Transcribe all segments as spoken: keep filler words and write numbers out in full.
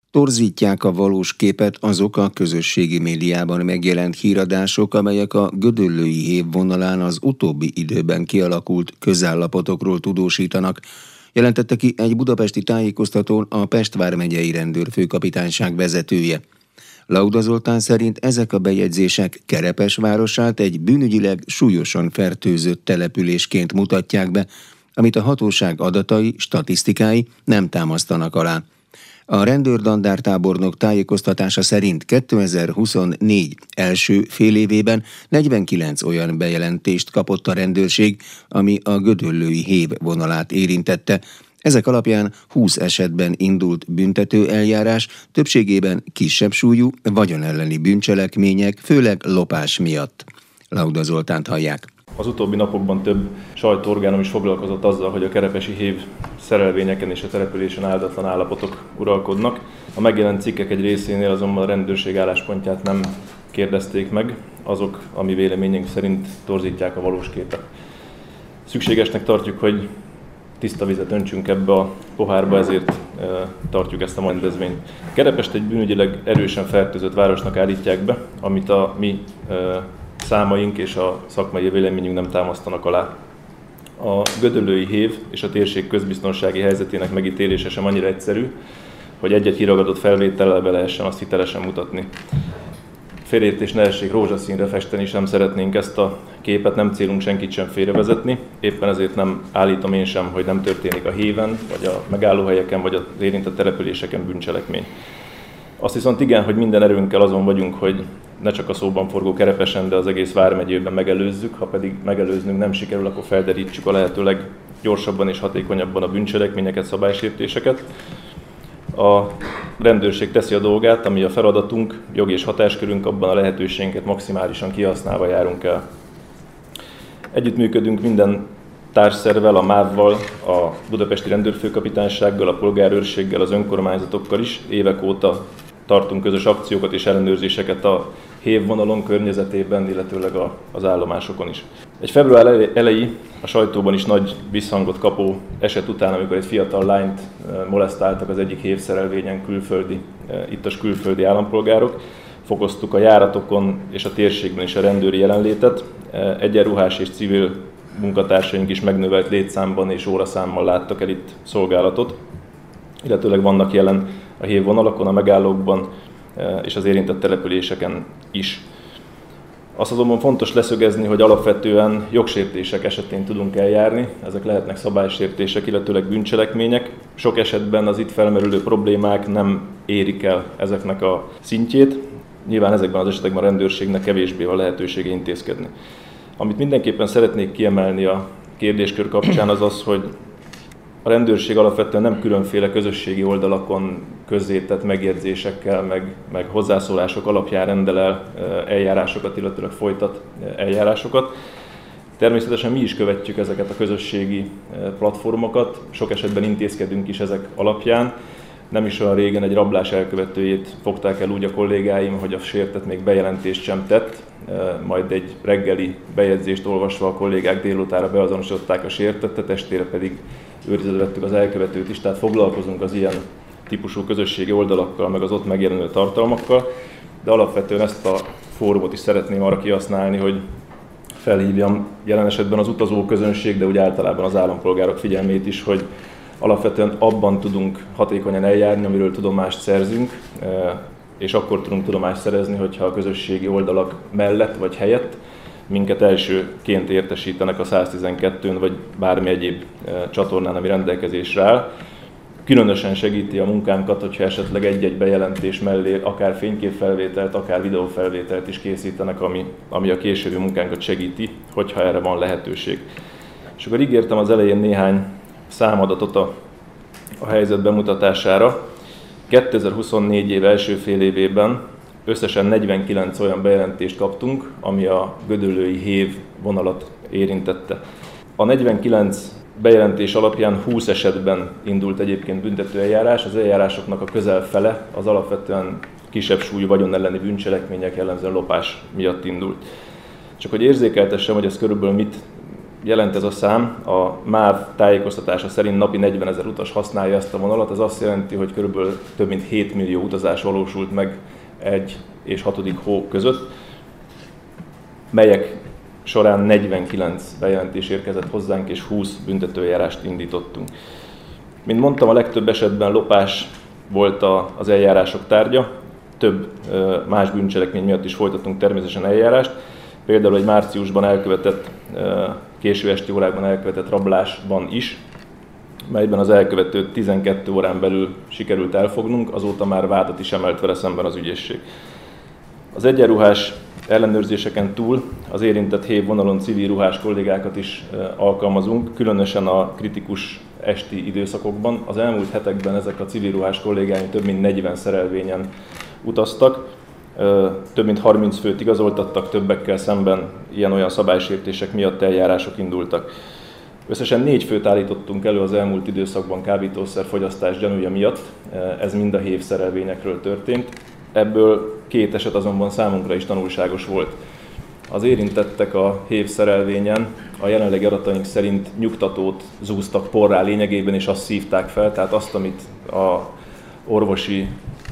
Torzítják a valós képet azok a közösségi médiában megjelent híradások, amelyek a gödöllői hév vonalán az utóbbi időben kialakult közállapotokról tudósítanak, jelentette ki egy budapesti tájékoztatón a Pest vármegyei rendőrfőkapitányság vezetője. Lauda Zoltán szerint ezek a bejegyzések Kerepes városát egy bűnügyileg súlyosan fertőzött településként mutatják be, amit a hatóság adatai, statisztikái nem támasztanak alá. A rendőrdandártábornok tájékoztatása szerint kétezer-huszonnégy első félévében negyvenkilenc olyan bejelentést kapott a rendőrség, ami a gödöllői hév vonalát érintette. Ezek alapján húsz esetben indult büntető eljárás, többségében kisebb súlyú, vagyonelleni bűncselekmények, főleg lopás miatt. Lauda Zoltánt hallják. Az utóbbi napokban több sajtóorgánum is foglalkozott azzal, hogy a kerepesi hév szerelvényeken és a településen áldatlan állapotok uralkodnak. A megjelent cikkek egy részénél azonban a rendőrség álláspontját nem kérdezték meg, azok, ami véleményünk szerint torzítják a valós képet. Szükségesnek tartjuk, hogy tiszta vizet öntsünk ebbe a pohárba, ezért e, tartjuk ezt a rendezvényt. Kerepest egy bűnügyileg erősen fertőzött városnak állítják be, amit a mi e, számaink és a szakmai véleményünk nem támasztanak alá. A gödöllői hév és a térség közbiztonsági helyzetének megítélése sem annyira egyszerű, hogy egy-egy kiragadott felvétellel be lehessen azt hitelesen mutatni. Félreértés ne essék, rózsaszínre festeni sem szeretnénk ezt a képet, nem célunk senkit sem félrevezetni, éppen ezért nem állítom én sem, hogy nem történik a héven, vagy a megállóhelyeken, vagy az érintett településeken bűncselekmény. Azt viszont igen, hogy minden erőnkkel azon vagyunk, hogy ne csak a szóban forgó Kerepesen, de az egész vármegyében megelőzzük, ha pedig megelőznünk nem sikerül, akkor felderítsük a lehetőleg gyorsabban és hatékonyabban a bűncselekményeket, szabálysértéseket. A rendőrség teszi a dolgát, ami a feladatunk, jogi és hatáskörünk, abban a lehetőségünket maximálisan kihasználva járunk el. Együttműködünk minden társszervvel, a MÁV-val, a Budapesti Rendőrfőkapitánysággal, a polgárőrséggel, az önkormányzatokkal is. Évek óta tartunk közös akciókat és ellenőrzéseket a hévvonalon környezetében, illetőleg az állomásokon is. Egy február elejé, a sajtóban is nagy visszhangot kapó eset után, amikor egy fiatal lányt molesztáltak az egyik hévszerelvényen külföldi, ittas külföldi állampolgárok, fokoztuk a járatokon és a térségben is a rendőri jelenlétet. Egyenruhás és civil munkatársaink is megnövelt létszámban és óraszámmal láttak el itt szolgálatot, illetőleg vannak jelen a hévvonalakon, a megállókban és az érintett településeken is. Azt azonban fontos leszögezni, hogy alapvetően jogsértések esetén tudunk eljárni, ezek lehetnek szabálysértések, illetőleg bűncselekmények. Sok esetben az itt felmerülő problémák nem érik el ezeknek a szintjét, nyilván ezekben az esetekben a rendőrségnek kevésbé van lehetősége intézkedni. Amit mindenképpen szeretnék kiemelni a kérdéskör kapcsán az az, hogy a rendőrség alapvetően nem különféle közösségi oldalakon közzétett megjegyzésekkel, meg, meg hozzászólások alapján rendel el eljárásokat, illetőleg folytat eljárásokat. Természetesen mi is követjük ezeket a közösségi platformokat, sok esetben intézkedünk is ezek alapján. Nem is olyan régen egy rablás elkövetőjét fogták el úgy a kollégáim, hogy a sértett még bejelentést sem tett, majd egy reggeli bejegyzést olvasva a kollégák délutára beazonosították a sértettet, estére pedig őrizetbe vettük az elkövetőt is, tehát foglalkozunk az ilyen típusú közösségi oldalakkal, meg az ott megjelenő tartalmakkal, de alapvetően ezt a fórumot is szeretném arra kihasználni, hogy felhívjam jelen esetben az utazó közönség, de úgy általában az állampolgárok figyelmét is, hogy alapvetően abban tudunk hatékonyan eljárni, amiről tudomást szerzünk, és akkor tudunk tudomást szerezni, hogyha a közösségi oldalak mellett vagy helyett minket elsőként értesítenek a száztizenkettőn vagy bármi egyéb csatornán, ami rendelkezésre áll. Különösen segíti a munkánkat, hogyha esetleg egy-egy bejelentés mellé akár fényképfelvételt, akár videófelvételt is készítenek, ami, ami a későbbi munkánkat segíti, hogyha erre van lehetőség. És akkor ígértem az elején néhány számadatot a, a helyzet bemutatására. kétezer-huszonnégy év első fél évében összesen negyvenkilenc olyan bejelentést kaptunk, ami a gödöllői hév vonalat érintette. A negyvenkilenc bejelentés alapján húsz esetben indult egyébként büntetőeljárás, az eljárásoknak a közel fele az alapvetően kisebb súlyú vagyon elleni bűncselekmények, jellemzően lopás miatt indult. Csak hogy érzékeltessem, hogy ez körülbelül mit jelent ez a szám? A MÁV tájékoztatása szerint napi negyvenezer utas használja ezt a vonalat. Ez azt jelenti, hogy körülbelül több mint hét millió utazás valósult meg egy és hatodik hó között, melyek során negyvenkilenc bejelentés érkezett hozzánk, és húsz büntetőeljárást indítottunk. Mint mondtam, a legtöbb esetben lopás volt az eljárások tárgya, több más bűncselekmény miatt is folytattunk természetesen eljárást. Például egy márciusban elkövetett, késő esti órákban elkövetett rablásban is, melyben az elkövetőt tizenkét órán belül sikerült elfognunk, azóta már vádat is emelt vele szemben az ügyészség. Az egyenruhás ellenőrzéseken túl az érintett hévvonalon civil ruhás kollégákat is alkalmazunk, különösen a kritikus esti időszakokban. Az elmúlt hetekben ezek a civil ruhás kollégáink több mint negyven szerelvényen utaztak, több mint harminc főt igazoltattak, többekkel szemben ilyen-olyan szabálysértések miatt eljárások indultak. Összesen négy főt állítottunk elő az elmúlt időszakban kábítószerfogyasztás gyanúja miatt, ez mind a hév szerelvényekről történt. Ebből két eset azonban számunkra is tanulságos volt. Az érintettek a hév szerelvényen a jelenlegi adataink szerint nyugtatót zúztak porrá lényegében, és azt szívták fel, tehát azt, amit a orvosi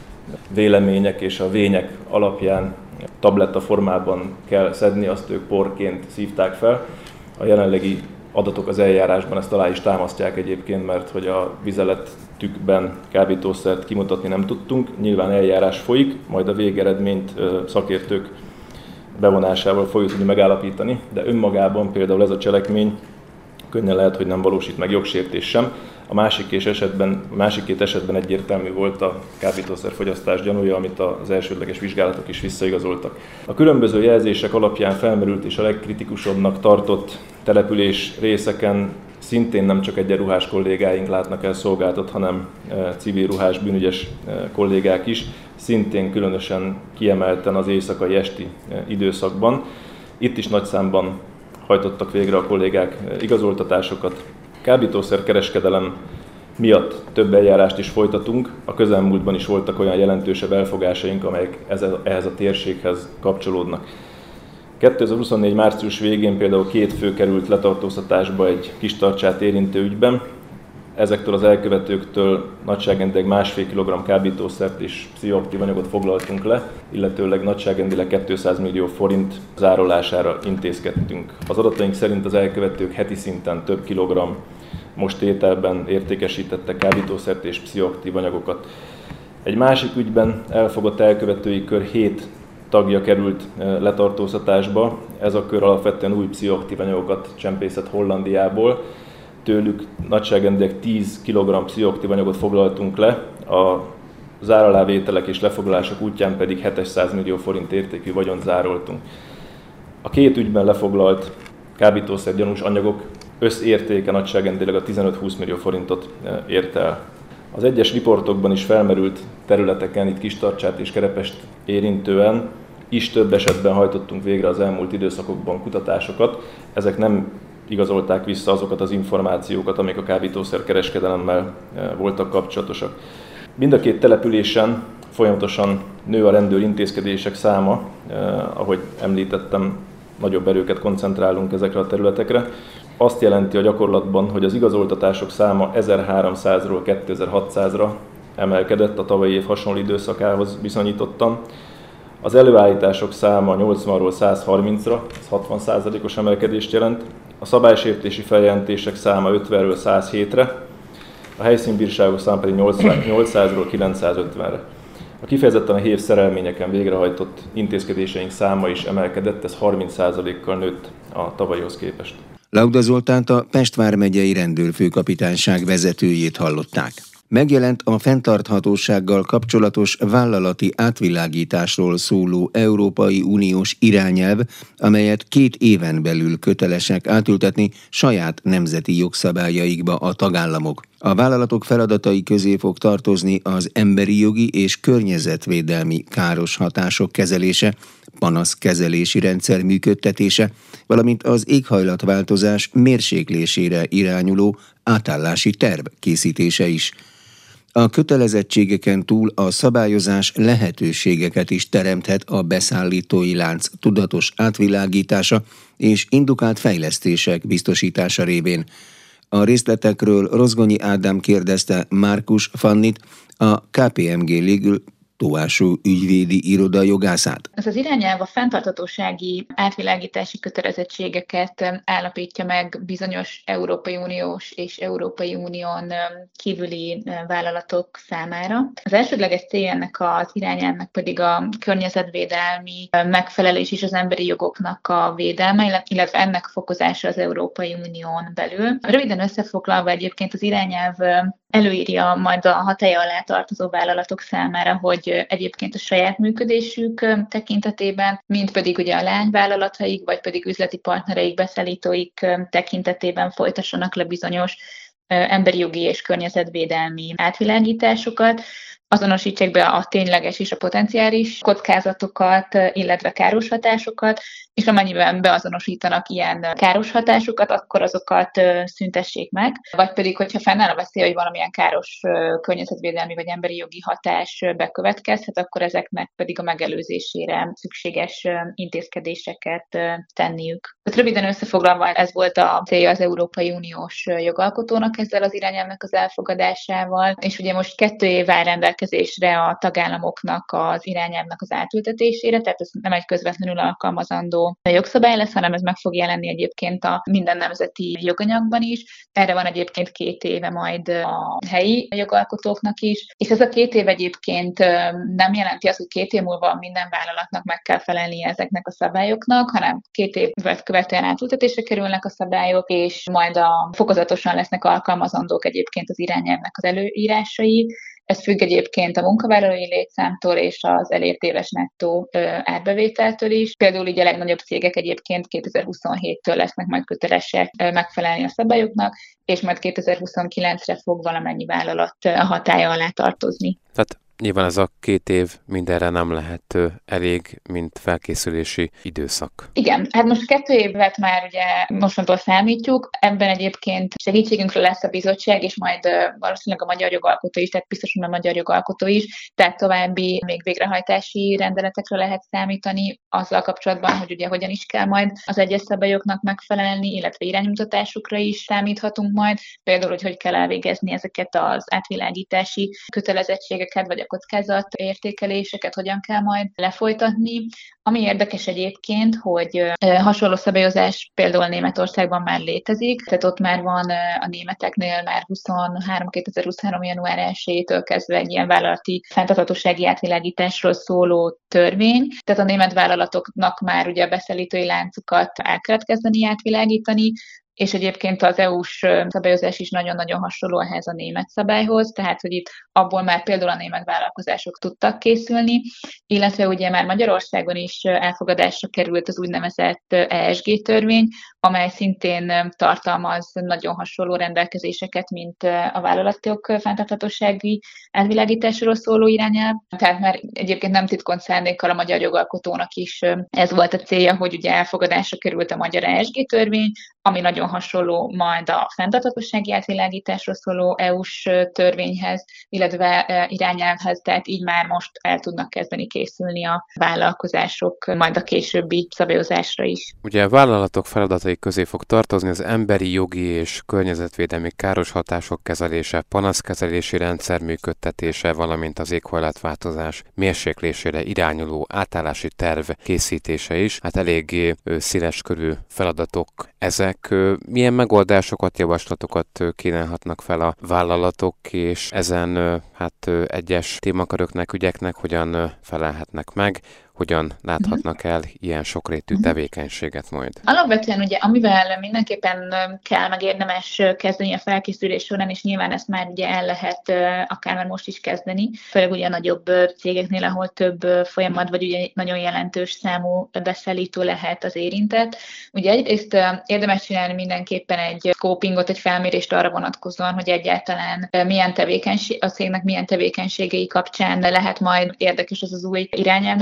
vélemények és a vények alapján tabletta formában kell szedni, azt ők porként szívták fel. A jelenlegi adatok az eljárásban ezt alá is támasztják egyébként, mert hogy a vizelettükben kábítószert kimutatni nem tudtunk. Nyilván eljárás folyik, majd a végeredményt szakértők bevonásával fogjuk tudni megállapítani, de önmagában például ez a cselekmény könnyen lehet, hogy nem valósít meg jogsértés sem. A másik, és esetben, másik két esetben egyértelmű volt a kábítószerfogyasztás gyanúja, amit az elsődleges vizsgálatok is visszaigazoltak. A különböző jelzések alapján felmerült és a legkritikusabbnak tartott település részeken szintén nem csak egyenruhás kollégáink látnak el szolgáltat, hanem civil ruhás bűnügyes kollégák is, szintén különösen kiemelten az éjszakai esti időszakban. Itt is nagy számban hajtottak végre a kollégák igazoltatásokat. Kábítószerkereskedelem miatt több eljárást is folytatunk. A közelmúltban is voltak olyan jelentősebb elfogásaink, amelyek ehhez a térséghez kapcsolódnak. kétezer-huszonnégy március végén például két fő került letartóztatásba egy Kistarcsát érintő ügyben. Ezektől az elkövetőktől nagyságrendileg másfél kilogramm kábítószert és pszichoaktív anyagot foglaltunk le, illetőleg nagyságrendileg kétszáz millió forint zárolására intézkedtünk. Az adataink szerint az elkövetők heti szinten több kilogramm most ételben értékesítettek kábítószert és pszichoaktív anyagokat. Egy másik ügyben elfogott elkövetői kör hét tagja került letartóztatásba. Ez a kör alapvetően új pszichoaktív anyagokat csempészett Hollandiából. Tőlük nagyságrendileg tíz kilogramm pszichoaktív anyagot foglaltunk le, a záralávételek és lefoglalások útján pedig hétszáz millió forint értékű vagyont zároltunk. A két ügyben lefoglalt kábítószer gyanús anyagok összértéke nagyságrendileg a tizenöt-húsz millió forintot ért el. Az egyes riportokban is felmerült területeken, itt Kistarcsát és Kerepest érintően is több esetben hajtottunk végre az elmúlt időszakokban kutatásokat. Ezek nem igazolták vissza azokat az információkat, amik a kábítószer kereskedelemmel voltak kapcsolatosak. Mind a két településen folyamatosan nő a rendőr intézkedések száma, ahogy említettem, nagyobb erőket koncentrálunk ezekre a területekre. Azt jelenti a gyakorlatban, hogy az igazoltatások száma ezerháromszázról kétezer-hatszázra emelkedett a tavalyi év hasonló időszakához viszonyítottan. Az előállítások száma nyolcvanról százharmincra, ez hatvan százalékos emelkedést jelent. A szabálysértési feljelentések száma ötvenről száz hétre, a helyszínbírságok száma pedig nyolcszázról kilencszázötvenre. A kifejezetten a hév szerelményeken végrehajtott intézkedéseink száma is emelkedett, ez harminc százalékkal nőtt a tavalyhoz képest. Lauda Zoltánt, a Pest vármegyei rendőrfőkapitányság vezetőjét hallották. Megjelent a fenntarthatósággal kapcsolatos vállalati átvilágításról szóló Európai Uniós irányelv, amelyet két éven belül kötelesek átültetni saját nemzeti jogszabályaikba a tagállamok. A vállalatok feladatai közé fog tartozni az emberi jogi és környezetvédelmi káros hatások kezelése, panaszkezelési rendszer működtetése, valamint az éghajlatváltozás mérséklésére irányuló átállási terv készítése is. A kötelezettségeken túl a szabályozás lehetőségeket is teremthet a beszállítói lánc tudatos átvilágítása és indukált fejlesztések biztosítása révén. A részletekről Rozgonyi Ádám kérdezte Márkus Fannit, a ká pé em gé Legal Tóásó ügyvédi iroda jogászát. Ez az irányelv a fenntarthatósági átvilágítási kötelezettségeket állapítja meg bizonyos Európai Uniós és Európai Unión kívüli vállalatok számára. Az elsődleges célja ennek az irányelvnek pedig a környezetvédelmi megfelelés és az emberi jogoknak a védelme, illetve ennek fokozása az Európai Unión belül. Röviden összefoglalva egyébként az irányelv előírja majd a hatálya alá tartozó vállalatok számára, hogy egyébként a saját működésük tekintetében, mint pedig ugye a lányvállalataik, vagy pedig üzleti partnereik, beszállítóik tekintetében folytassanak le bizonyos emberi jogi és környezetvédelmi átvilágításokat, azonosítsák be a tényleges és a potenciális kockázatokat, illetve káros hatásokat, és amennyiben beazonosítanak ilyen káros hatásokat, akkor azokat szüntessék meg, vagy pedig, hogyha fennáll a veszély, hogy valamilyen káros környezetvédelmi vagy emberi jogi hatás bekövetkezhet, akkor ezeknek pedig a megelőzésére szükséges intézkedéseket tenniük. Tehát röviden összefoglalva ez volt a célja az Európai Uniós jogalkotónak ezzel az irányelvnek az elfogadásával, és ugye most kettő év áll rendelkezésre a tagállamoknak az irányelvnek az átültetésére, tehát ez nem egy közvetlenül alkalmazandó jogszabály lesz, hanem ez meg fog jelenni egyébként a minden nemzeti joganyagban is. Erre van egyébként két éve majd a helyi jogalkotóknak is, és ez a két év egyébként nem jelenti azt, hogy két év múlva minden vállalatnak meg kell felelnie ezeknek a szabályoknak, hanem két évet követően átültetésre kerülnek a szabályok, és majd a fokozatosan lesznek alkalmazandók egyébként az irányelvnek az előírásai. Ez függ egyébként a munkavállalói létszámtól és az elért éves nettó árbevételtől is. Például így a legnagyobb cégek egyébként kétezer-huszonhéttől lesznek majd kötelesek megfelelni a szabályoknak, és majd kétezer-huszonkilencre fog valamennyi vállalat a hatálya alá tartozni. Tehát nyilván ez a két év mindenre nem lehet elég, mint felkészülési időszak. Igen, hát most kettő évet már ugye mostantól számítjuk, ebben egyébként segítségünkre lesz a bizottság, és majd valószínűleg a magyar jogalkotó is, tehát biztosan a magyar jogalkotó is, tehát további még végrehajtási rendeletekre lehet számítani azzal kapcsolatban, hogy ugye hogyan is kell majd az egyes szabályoknak megfelelni, illetve iránymutatásokra is számíthatunk majd, például, hogy hogy kell elvégezni ezeket az átvilágítási kötelezettségeket, vagy a kockázatértékeléseket hogyan kell majd lefolytatni. Ami érdekes egyébként, hogy hasonló szabályozás például Németországban már létezik, tehát ott már van a németeknél már huszonhárom kétezer-huszonhárom január elsejétől kezdve egy ilyen vállalati fenntarthatósági átvilágításról szóló törvény, tehát a német vállalatoknak már ugye a beszállítói láncokat el kellett kezdeni átvilágítani, és egyébként az é u-s szabályozás is nagyon-nagyon hasonló ehhez a német szabályhoz, tehát hogy itt abból már például a német vállalkozások tudtak készülni, illetve ugye már Magyarországon is elfogadásra került az úgynevezett é es gé törvény, amely szintén tartalmaz nagyon hasonló rendelkezéseket, mint a vállalatok fenntarthatósági átvilágításról szóló irányelv. Tehát már egyébként nem titkont szándékkal a magyar jogalkotónak is ez volt a célja, hogy ugye elfogadásra került a magyar é es gé törvény, ami nagyon hasonló majd a fenntarthatósági átvilágításról szóló é u-s törvényhez, illetve irányelvhez, tehát így már most el tudnak kezdeni készülni a vállalkozások majd a későbbi szabályozásra is. Ugye a vállalatok feladatai közé fog tartozni az emberi jogi és környezetvédelmi káros hatások kezelése, panaszkezelési rendszer működtetése, valamint az éghajlatváltozás mérséklésére irányuló átállási terv készítése is. Hát eléggé széleskörű feladatok ezek. Milyen megoldásokat, javaslatokat kínálhatnak fel a vállalatok, és ezen hát egyes témaköröknek, ügyeknek hogyan felelhetnek meg, hogyan láthatnak el ilyen sokrétű tevékenységet majd? Alapvetően ugye, amivel mindenképpen kell, meg érdemes kezdeni a felkészülés során, és nyilván ezt már ugye el lehet akár már most is kezdeni, főleg ugye a nagyobb cégeknél, ahol több folyamat, vagy ugye nagyon jelentős számú beszállító lehet az érintett. Ugye egyrészt érdemes csinálni mindenképpen egy scopingot, egy felmérést arra vonatkozóan, hogy egyáltalán milyen tevékenység, a cégnek milyen tevékenységei kapcsán lehet majd érdekes az az új irányelvnek való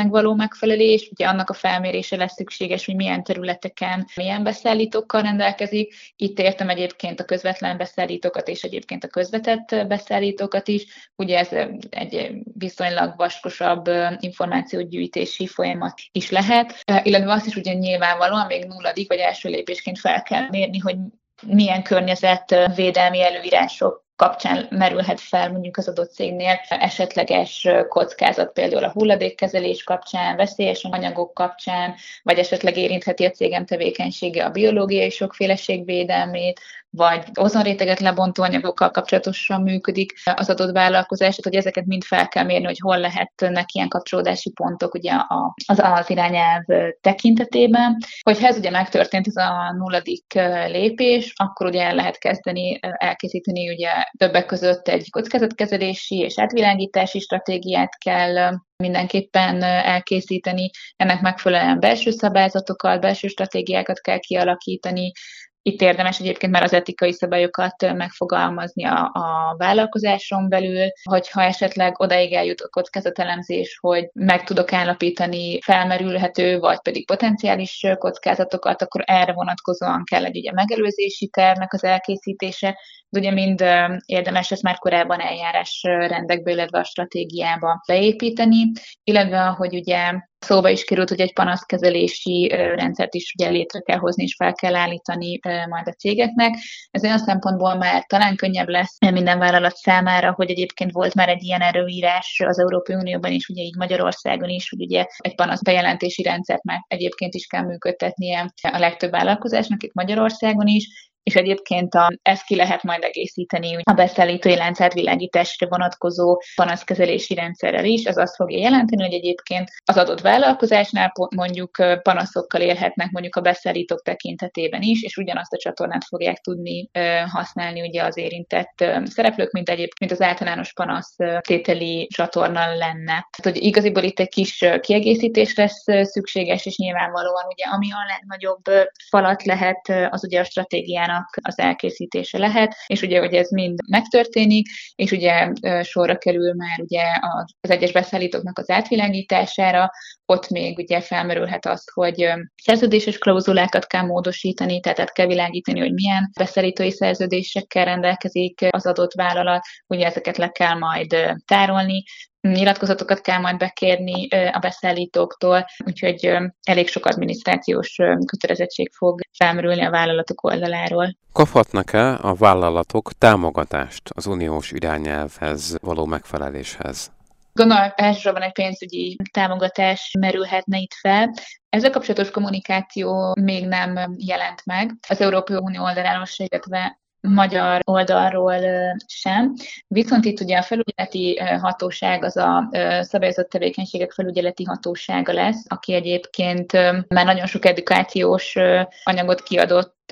megfelelés, ugye annak a felmérése lesz szükséges, hogy milyen területeken milyen beszállítókkal rendelkezik. Itt értem egyébként a közvetlen beszállítókat és egyébként a közvetett beszállítókat is. Ugye ez egy viszonylag vaskosabb információgyűjtési folyamat is lehet, illetve azt is ugye nyilvánvalóan még nulladik vagy első lépésként fel kell mérni, hogy milyen környezetvédelmi előírások kapcsán merülhet fel mondjuk az adott cégnél esetleges kockázat, például a hulladékkezelés kapcsán, veszélyes anyagok kapcsán, vagy esetleg érintheti a cégem tevékenysége a biológiai sokféleség védelmét, vagy ozonréteget lebontó anyagokkal kapcsolatosan működik az adott vállalkozás, tehát hogy ezeket mind fel kell mérni, hogy hol lehetnek ilyen kapcsolódási pontok ugye az, az irányelv tekintetében. Hogyha ez ugye megtörtént, ez a nulladik lépés, akkor ugye el lehet kezdeni elkészíteni ugye többek között egy kockázatkezelési és átvilágítási stratégiát kell mindenképpen elkészíteni, ennek megfelelően belső szabályzatokat, belső stratégiákat kell kialakítani. Itt érdemes egyébként már az etikai szabályokat megfogalmazni a, a vállalkozáson belül, hogyha esetleg odaig eljut a kockázatelemzés, hogy meg tudok állapítani felmerülhető, vagy pedig potenciális kockázatokat, akkor erre vonatkozóan kell egy ugye megelőzési tervnek az elkészítése, de ugye mind érdemes ezt már korábban eljárás rendekbe, illetve a stratégiába beépíteni, illetve hogy ugye szóba is került, hogy egy panaszkezelési rendszert is ugye létre kell hozni, és fel kell állítani majd a cégeknek. Ez olyan szempontból már talán könnyebb lesz minden vállalat számára, hogy egyébként volt már egy ilyen előírás az Európai Unióban is, ugye így Magyarországon is, hogy ugye egy panasz bejelentési rendszert már egyébként is kell működtetnie a legtöbb vállalkozásnak itt Magyarországon is, és egyébként a, ezt ki lehet majd egészíteni a beszállítói lánc átvilágításra vonatkozó panaszkezelési rendszerrel is. Ez azt fogja jelenteni, hogy egyébként az adott vállalkozásnál mondjuk panaszokkal élhetnek mondjuk a beszállítók tekintetében is, és ugyanazt a csatornát fogják tudni használni ugye az érintett szereplők, mint egyébként az általános panasz tételi csatorna lenne. Tehát, hogy igaziból itt egy kis kiegészítés lesz szükséges, és nyilvánvalóan ugye ami a legnagyobb falat lehet, az ugye a stratégiának az elkészítése lehet, és ugye, hogy ez mind megtörténik, és ugye sorra kerül már ugye az egyes beszállítóknak az átvilágítására, ott még ugye felmerülhet az, hogy szerződéses klauzulákat kell módosítani, tehát kell világítani, hogy milyen beszállítói szerződésekkel rendelkezik az adott vállalat, ugye ezeket le kell majd tárolni, nyilatkozatokat kell majd bekérni a beszállítóktól, úgyhogy elég sok adminisztrációs kötelezettség fog felmerülni a vállalatok oldaláról. Kaphatnak-e a vállalatok támogatást az uniós irányelvhez való megfeleléshez? Gondolom, elsősorban egy pénzügyi támogatás merülhetne itt fel. Ezzel kapcsolatos kommunikáció még nem jelent meg. Az Európai Unió oldaláról se, illetve magyar oldalról sem. Viszont itt ugye a felügyeleti hatóság az a szabályozott tevékenységek felügyeleti hatósága lesz, aki egyébként már nagyon sok edukációs anyagot kiadott,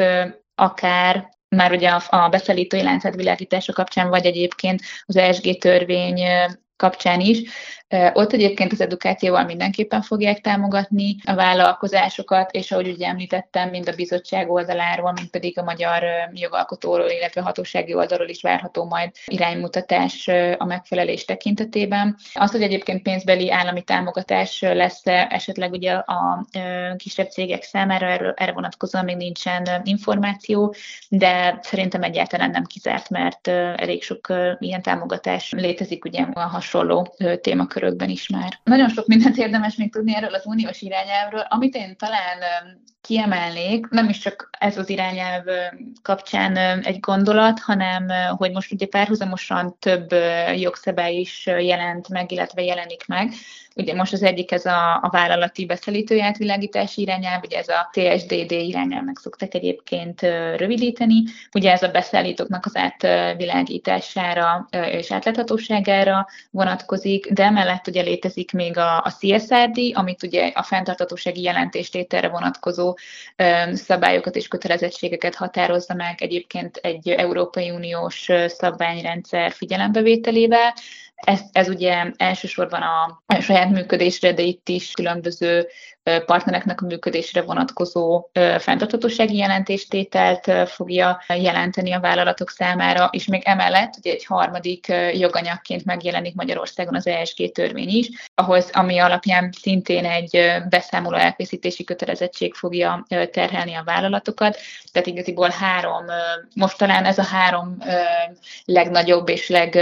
akár már ugye a, a beszállítói lánc átvilágítása kapcsán, vagy egyébként az E S G törvény kapcsán is. Ott egyébként az edukációval mindenképpen fogják támogatni a vállalkozásokat, és ahogy ugye említettem, mind a bizottság oldaláról, mind pedig a magyar jogalkotóról, illetve hatósági oldalról is várható majd iránymutatás a megfelelés tekintetében. Az, hogy egyébként pénzbeli állami támogatás lesz esetleg ugye a kisebb cégek számára, erről, erre vonatkozóan még nincsen információ, de szerintem egyáltalán nem kizárt, mert elég sok ilyen támogatás létezik ugye a hasonló témakörökben is már. Nagyon sok mindent érdemes még tudni erről az uniós irányelvről, amit én talán kiemelnék, nem is csak ez az irányelv kapcsán egy gondolat, hanem hogy most ugye párhuzamosan több jogszabály is jelent meg, illetve jelenik meg. Ugye most az egyik ez a, a vállalati beszállítói átvilágítási irányelv, ugye ez a T S D D irányelvnek szoktak egyébként rövidíteni. Ugye ez a beszállítóknak az átvilágítására és átláthatóságára vonatkozik, de emellett ugye létezik még a, a C S R D, amit ugye a fenntarthatósági jelentéstételre vonatkozó szabályokat és kötelezettségeket határozza meg egyébként egy Európai Uniós szabványrendszer figyelembevételével. Ez, ez ugye elsősorban a, a saját működésre, de itt is különböző partnereknek a működésre vonatkozó fenntarthatósági jelentéstételt fogja jelenteni a vállalatok számára, és még emellett ugye egy harmadik joganyagként megjelenik Magyarországon az E S G törvény is, ahhoz, ami alapján szintén egy beszámoló elkészítési kötelezettség fogja terhelni a vállalatokat. Tehát igaziból három, most talán ez a három legnagyobb és leg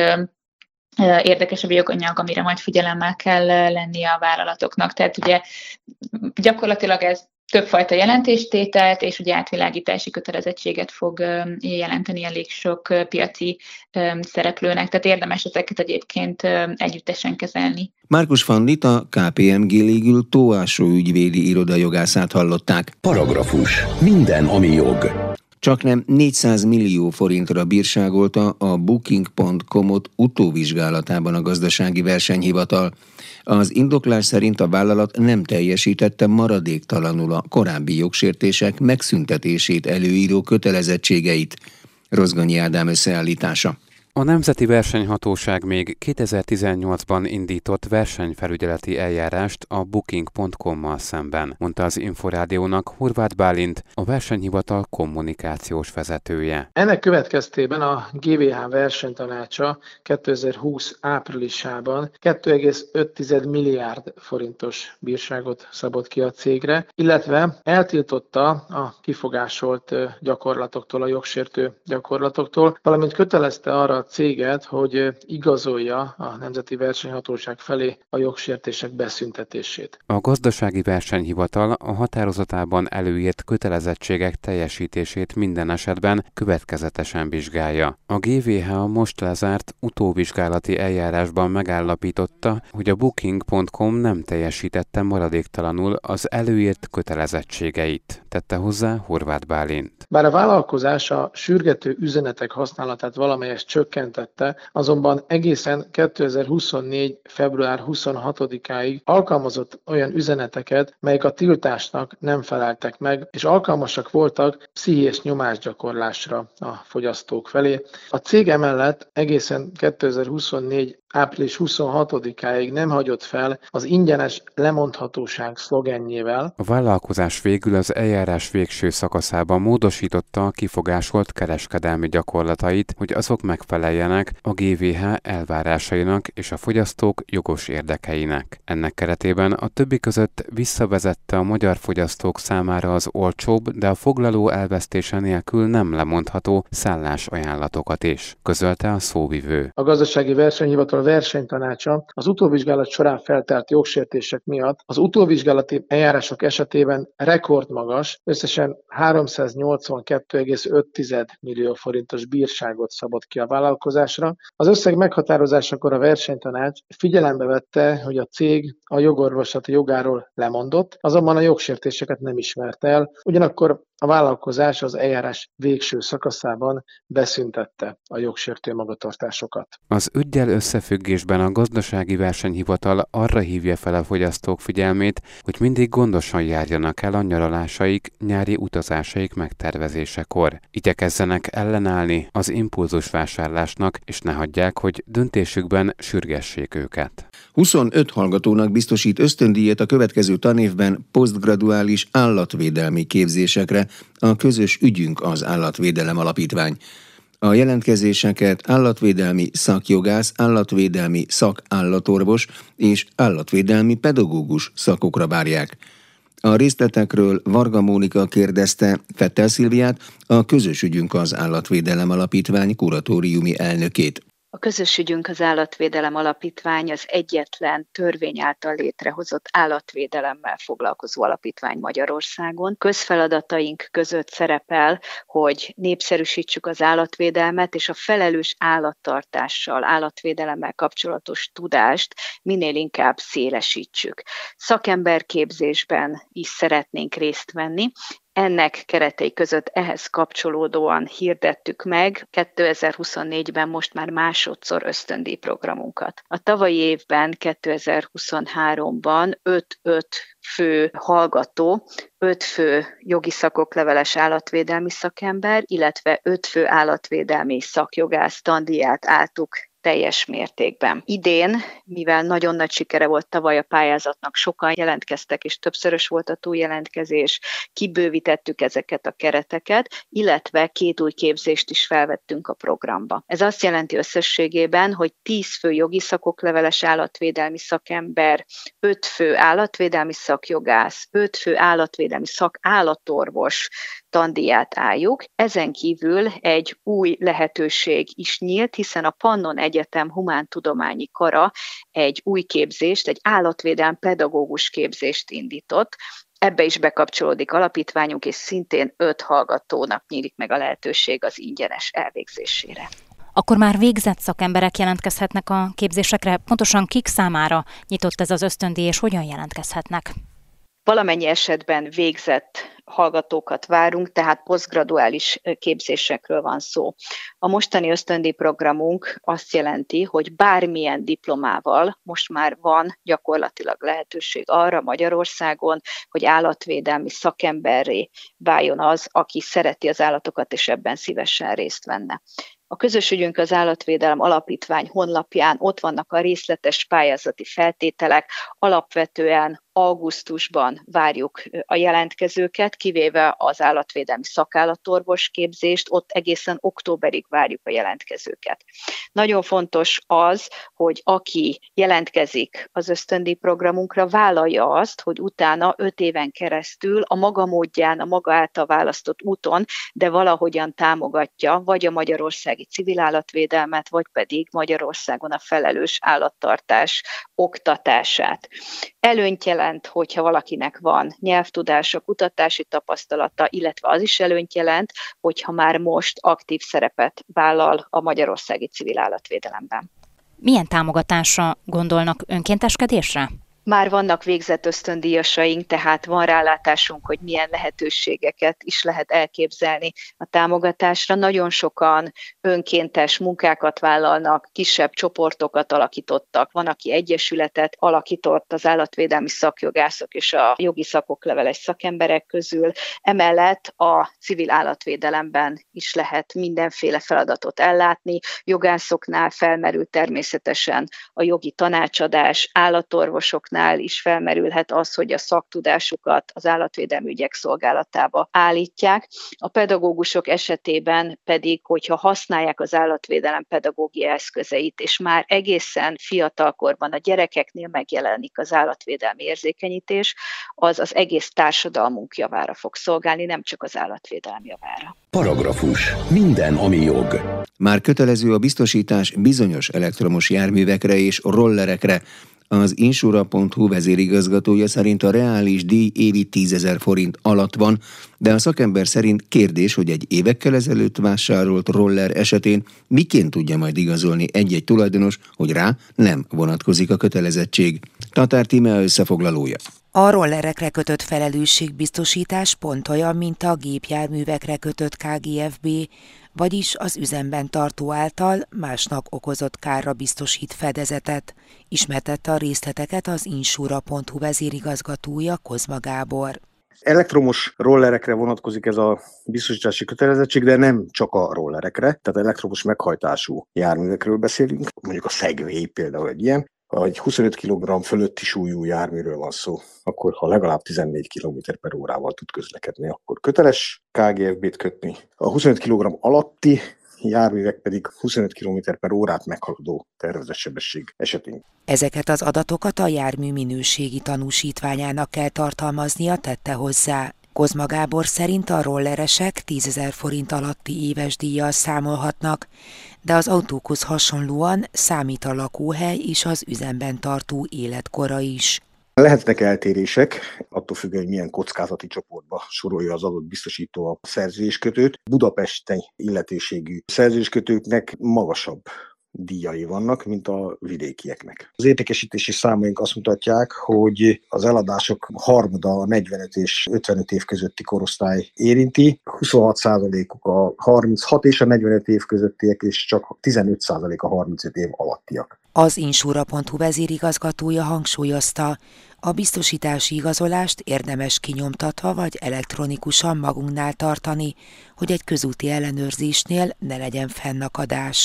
érdekesebb joganyag, amire majd figyelemmel kell lennie a vállalatoknak. Tehát ugye gyakorlatilag ez többfajta jelentéstételt és ugye átvilágítási kötelezettséget fog jelenteni elég sok piaci szereplőnek, tehát érdemes ezeket egyébként együttesen kezelni. Márkus Fandit, a K P M G Legal Tóásó ügyvédi iroda jogászát hallották. Paragrafus. Minden, ami jog. Csaknem négyszáz millió forintra bírságolta a Booking pont com-ot utóvizsgálatában a gazdasági versenyhivatal. Az indoklás szerint a vállalat nem teljesítette maradéktalanul a korábbi jogsértések megszüntetését előíró kötelezettségeit. Rozgonyi Ádám összeállítása. A Nemzeti Versenyhatóság még kétezer-tizennyolcban indított versenyfelügyeleti eljárást a Booking pont com-mal szemben, mondta az Inforádiónak Horváth Bálint, a versenyhivatal kommunikációs vezetője. Ennek következtében a G V H versenytanácsa kétezer-húsz áprilisában két egész öt milliárd forintos bírságot szabott ki a cégre, illetve eltiltotta a kifogásolt gyakorlatoktól, a jogsértő gyakorlatoktól, valamint kötelezte arra a céget, hogy igazolja a Nemzeti Versenyhatóság felé a jogsértések beszüntetését. A Gazdasági Versenyhivatal a határozatában előírt kötelezettségek teljesítését minden esetben következetesen vizsgálja. A G V H a most lezárt utóvizsgálati eljárásban megállapította, hogy a Booking pont com nem teljesítette maradéktalanul az előírt kötelezettségeit, tette hozzá Horváth Bálint. Bár a vállalkozás a sürgető üzenetek használatát valamelyest csökkentette, azonban egészen kétezer-huszonnégy február huszonhatodikáig alkalmazott olyan üzeneteket, melyek a tiltásnak nem feleltek meg, és alkalmasak voltak pszichés nyomásgyakorlásra a fogyasztók felé. A cég emellett egészen kétezer-huszonnégy április huszonhatodikáig nem hagyott fel az ingyenes lemondhatóság szlogenjével. A vállalkozás végül az eljárás végső szakaszában módosította a kifogásolt kereskedelmi gyakorlatait, hogy azok megfeleljenek a G V H elvárásainak és a fogyasztók jogos érdekeinek. Ennek keretében a többi között visszavezette a magyar fogyasztók számára az olcsóbb, de a foglaló elvesztése nélkül nem lemondható szállásajánlatokat is, közölte a szóvivő. A Gazdasági Versenyhivatal versenytanácsa az utóvizsgálat során feltárt jogsértések miatt az utóvizsgálati eljárások esetében rekordmagas, összesen háromszáznyolcvankettő egész öt millió forintos bírságot szabott ki a vállalkozásra. Az összeg meghatározásakor a versenytanács figyelembe vette, hogy a cég a jogorvoslati jogáról lemondott, azonban a jogsértéseket nem ismerte el, ugyanakkor a vállalkozás az eljárás végső szakaszában beszüntette a jogsértő magatartásokat. Az üggyel összefüggésben a Gazdasági Versenyhivatal arra hívja fel a fogyasztók figyelmét, hogy mindig gondosan járjanak el a nyaralásaik, nyári utazásaik megtervezésekor. Igyekezzenek ellenállni az impulzusvásárlásnak, és ne hagyják, hogy döntésükben sürgessék őket. huszonöt hallgatónak biztosít ösztöndíjat a következő tanévben posztgraduális állatvédelmi képzésekre a Közös ügyünk az Állatvédelem Alapítvány. A jelentkezéseket állatvédelmi szakjogász, állatvédelmi szakállatorvos és állatvédelmi pedagógus szakokra várják. A részletekről Varga Mónika kérdezte Fettel Szilviát, a Közös ügyünk az Állatvédelem Alapítvány kuratóriumi elnökét. A Közös ügyünk az Állatvédelem Alapítvány az egyetlen törvény által létrehozott állatvédelemmel foglalkozó alapítvány Magyarországon. Közfeladataink között szerepel, hogy népszerűsítsük az állatvédelmet, és a felelős állattartással, állatvédelemmel kapcsolatos tudást minél inkább szélesítsük. Szakemberképzésben is szeretnénk részt venni. Ennek keretei között ehhez kapcsolódóan hirdettük meg kétezer-huszonnégyben most már másodszor ösztöndíjprogramunkat. A tavalyi évben, kétezer-huszonháromban öt-öt fő hallgató, öt fő jogi szakokleveles állatvédelmi szakember, illetve öt fő állatvédelmi szakjogász tandíját álltuk teljes mértékben. Idén, mivel nagyon nagy sikere volt tavaly a pályázatnak, sokan jelentkeztek, és többszörös volt a túljelentkezés, kibővítettük ezeket a kereteket, illetve két új képzést is felvettünk a programba. Ez azt jelenti összességében, hogy tíz fő jogi szakokleveles állatvédelmi szakember, öt fő állatvédelmi szakjogász, öt fő állatvédelmi szakállatorvos tandíját álljuk. Ezen kívül egy új lehetőség is nyílt, hiszen a Pannon Egyetem Humántudományi Kara egy új képzést, egy állatvédelmi pedagógus képzést indított. Ebbe is bekapcsolódik alapítványunk, és szintén öt hallgatónak nyílik meg a lehetőség az ingyenes elvégzésére. Akkor már végzett szakemberek jelentkezhetnek a képzésekre. Pontosan kik számára nyitott ez az ösztöndíj, és hogyan jelentkezhetnek? Valamennyi esetben végzett hallgatókat várunk, tehát posztgraduális képzésekről van szó. A mostani ösztöndíjprogramunk azt jelenti, hogy bármilyen diplomával most már van gyakorlatilag lehetőség arra Magyarországon, hogy állatvédelmi szakemberré váljon az, aki szereti az állatokat, és ebben szívesen részt venne. A közös ügyünk az Állatvédelem Alapítvány honlapján ott vannak a részletes pályázati feltételek, alapvetően augusztusban várjuk a jelentkezőket, kivéve az állatvédelmi szakállatorvos képzést, ott egészen októberig várjuk a jelentkezőket. Nagyon fontos az, hogy aki jelentkezik az ösztöndíjprogramunkra, vállalja azt, hogy utána öt éven keresztül a maga módján, a maga által választott úton, de valahogyan támogatja vagy a magyarországi civil állatvédelmet, vagy pedig Magyarországon a felelős állattartás oktatását. Előnyt jelent, hogyha valakinek van nyelvtudása, kutatási tapasztalata, illetve az is előnyt jelent, hogyha már most aktív szerepet vállal a magyarországi civil állatvédelemben. Milyen támogatásra gondolnak, önkénteskedésre? Már vannak végzett ösztöndíjasaink, tehát van rálátásunk, hogy milyen lehetőségeket is lehet elképzelni a támogatásra. Nagyon sokan önkéntes munkákat vállalnak, kisebb csoportokat alakítottak. Van, aki egyesületet alakított az állatvédelmi szakjogászok és a jogi szakokleveles szakemberek közül. Emellett a civil állatvédelemben is lehet mindenféle feladatot ellátni. Jogászoknál felmerül természetesen a jogi tanácsadás, állatorvosok is felmerülhet az, hogy a szaktudásukat az állatvédelmi ügyek szolgálatába állítják. A pedagógusok esetében pedig, hogyha használják az állatvédelem pedagógia eszközeit, és már egészen fiatalkorban a gyerekeknél megjelenik az állatvédelmi érzékenyítés, az az egész társadalmunk javára fog szolgálni, nem csak az állatvédelmi javára. Paragrafus. Minden, ami jog. Már kötelező a biztosítás bizonyos elektromos járművekre és rollerekre. Az insura pont hu vezérigazgatója szerint a reális díj évi tízezer forint alatt van, de a szakember szerint kérdés, hogy egy évekkel ezelőtt vásárolt roller esetén miként tudja majd igazolni egy-egy tulajdonos, hogy rá nem vonatkozik a kötelezettség. Tatár Tímea összefoglalója. A rollerekre kötött felelősségbiztosítás pont olyan, mint a gépjárművekre kötött ká gé ef bé, vagyis az üzemben tartó által másnak okozott kárra biztosít fedezetet. Ismertette a részleteket az insura pont hu vezérigazgatója, Kozma Gábor. Elektromos rollerekre vonatkozik ez a biztosítási kötelezettség, de nem csak a rollerekre, tehát elektromos meghajtású járművekről beszélünk, mondjuk a Segway például egy ilyen. Ha egy huszonöt kilogramm fölötti súlyú járműről van szó, akkor ha legalább tizennégy kilométer per órával tud közlekedni, akkor köteles ká gé ef bé-t kötni. A huszonöt kilogramm alatti járművek pedig huszonöt kilométer per órát meghaladó tervezett sebesség esetén. Ezeket az adatokat a jármű minőségi tanúsítványának kell tartalmaznia, tette hozzá. Kozma Gábor szerint a rolleresek tízezer forint alatti éves díjjal számolhatnak, de az autókhoz hasonlóan számít a lakóhely és az üzemben tartó életkora is. Lehetnek eltérések, attól függően, hogy milyen kockázati csoportba sorolja az adott biztosító a szerződéskötőt. Budapesten illetőségű szerződéskötőknek magasabb díjai vannak, mint a vidékieknek. Az értékesítési számaink azt mutatják, hogy az eladások harmada a negyvenöt és ötvenöt év közötti korosztály érinti, huszonhat százalékuk a harminchat és a negyvenöt év közöttiek, és csak tizenöt százalék a harmincöt év alattiak. Az insura pont hu vezérigazgatója hangsúlyozta, a biztosítási igazolást érdemes kinyomtatva vagy elektronikusan magunknál tartani, hogy egy közúti ellenőrzésnél ne legyen fennakadás.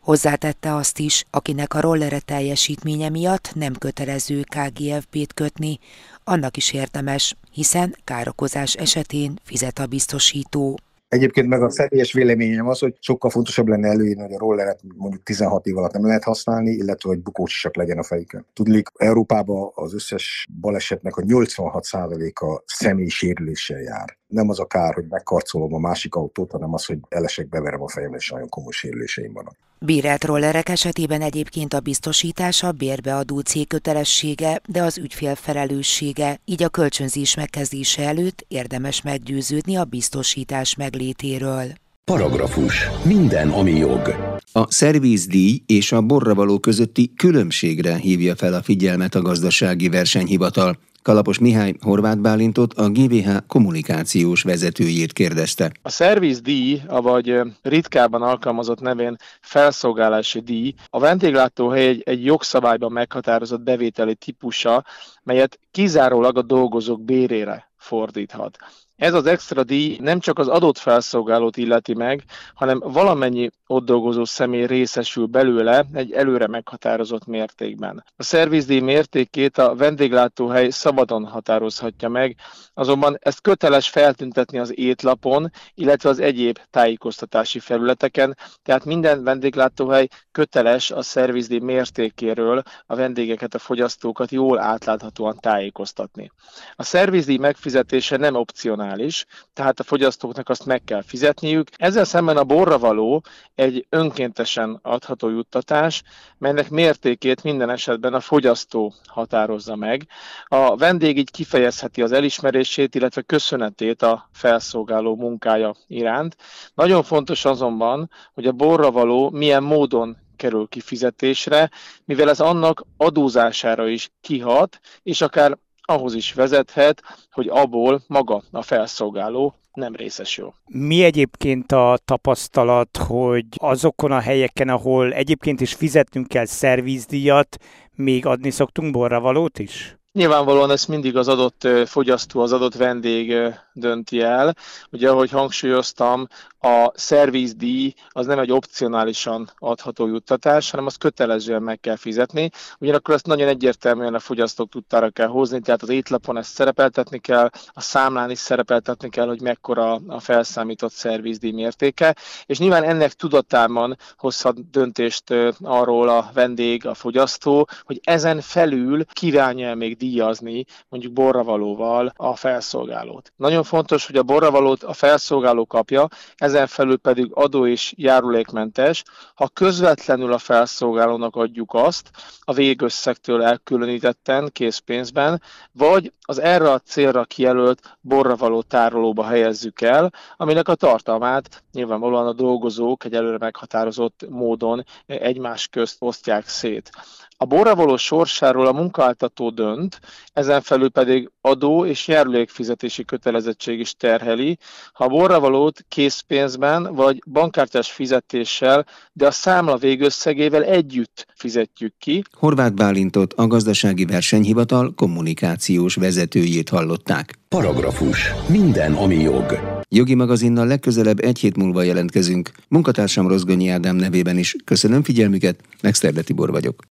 Hozzátette azt is, akinek a rollere teljesítménye miatt nem kötelező ká gé ef bé-t kötni, annak is érdemes, hiszen károkozás esetén fizet a biztosító. Egyébként meg a személyes véleményem az, hogy sokkal fontosabb lenne előírni, hogy a rolleret mondjuk tizenhat év alatt nem lehet használni, illetve hogy bukócsisak legyen a fejükön. Tudnék, Európában az összes balesetnek a nyolcvanhat százaléka személyi sérüléssel jár. Nem az a kár, hogy megkarcolom a másik autót, hanem az, hogy elesek, beverem a fejemre, és nagyon komoly sérüléseim vannak. Bérelt rollerek esetében egyébként a biztosítás a bérbeadó cég kötelessége, de az ügyfél felelőssége, így a kölcsönzés megkezdése előtt érdemes meggyőződni a biztosítás meglétéről. Paragrafus. Minden, ami jog. A szervizdíj és a borravaló közötti különbségre hívja fel a figyelmet a Gazdasági Versenyhivatal. Kalapos Mihály Horváth Bálintot, a gé vé há kommunikációs vezetőjét kérdezte. A szervizdíj, avagy ritkábban alkalmazott nevén felszolgálási díj, a vendéglátóhely egy, egy jogszabályban meghatározott bevételi típusa, melyet kizárólag a dolgozók bérére fordíthat. Ez az extra díj nem csak az adott felszolgálót illeti meg, hanem valamennyi ott dolgozó személy részesül belőle egy előre meghatározott mértékben. A szervizdíj mértékét a vendéglátóhely szabadon határozhatja meg, azonban ezt köteles feltüntetni az étlapon, illetve az egyéb tájékoztatási felületeken, tehát minden vendéglátóhely köteles a szervizdíj mértékéről a vendégeket, a fogyasztókat jól átláthatóan tájékoztatni. A szervizdíj megfizetése nem opcionális, tehát a fogyasztóknak azt meg kell fizetniük. Ezzel szemben a borravaló egy önkéntesen adható juttatás, melynek mértékét minden esetben a fogyasztó határozza meg. A vendég így kifejezheti az elismerését, illetve köszönetét a felszolgáló munkája iránt. Nagyon fontos azonban, hogy a borravaló milyen módon kerül kifizetésre, mivel ez annak adózására is kihat, és akár ahhoz is vezethet, hogy abból maga a felszolgáló nem részesül. Mi egyébként a tapasztalat, hogy azokon a helyeken, ahol egyébként is fizetnünk kell szervizdíjat, még adni szoktunk borravalót is? Nyilvánvalóan ezt mindig az adott fogyasztó, az adott vendég dönti el. Ugye, ahogy hangsúlyoztam, a szervizdíj az nem egy opcionálisan adható juttatás, hanem azt kötelezően meg kell fizetni. Ugyanakkor ezt nagyon egyértelműen a fogyasztók tudtára kell hozni, tehát az étlapon ezt szerepeltetni kell, a számlán is szerepeltetni kell, hogy mekkora a felszámított szervizdíj mértéke, és nyilván ennek tudatában hozhat döntést arról a vendég, a fogyasztó, hogy ezen felül kívánja még díjazni mondjuk borravalóval a felszolgálót. Nagyon fontos, hogy a borravalót a felszolgáló kapja, ezen felül pedig adó és járulékmentes, ha közvetlenül a felszolgálónak adjuk azt a végösszegtől elkülönítetten, készpénzben, vagy az erre a célra kijelölt borravaló tárolóba helyezzük el, aminek a tartalmát nyilvánvalóan a dolgozók egy előre meghatározott módon egymás közt osztják szét. A borravaló sorsáról a munkáltató dönt, ezen felül pedig adó és járulékfizetési kötelezettség is terheli, ha a borravalót készpénzben vagy bankkártyás fizetéssel, de a számla végösszegével együtt fizetjük ki. Horváth Bálintot, a Gazdasági Versenyhivatal kommunikációs vezetőjét hallották. Paragrafus. Minden, ami jog. Jogi magazinnal legközelebb egy hét múlva jelentkezünk. Munkatársam Rozgonyi Ádám nevében is köszönöm figyelmüket, Exterde Tibor vagyok.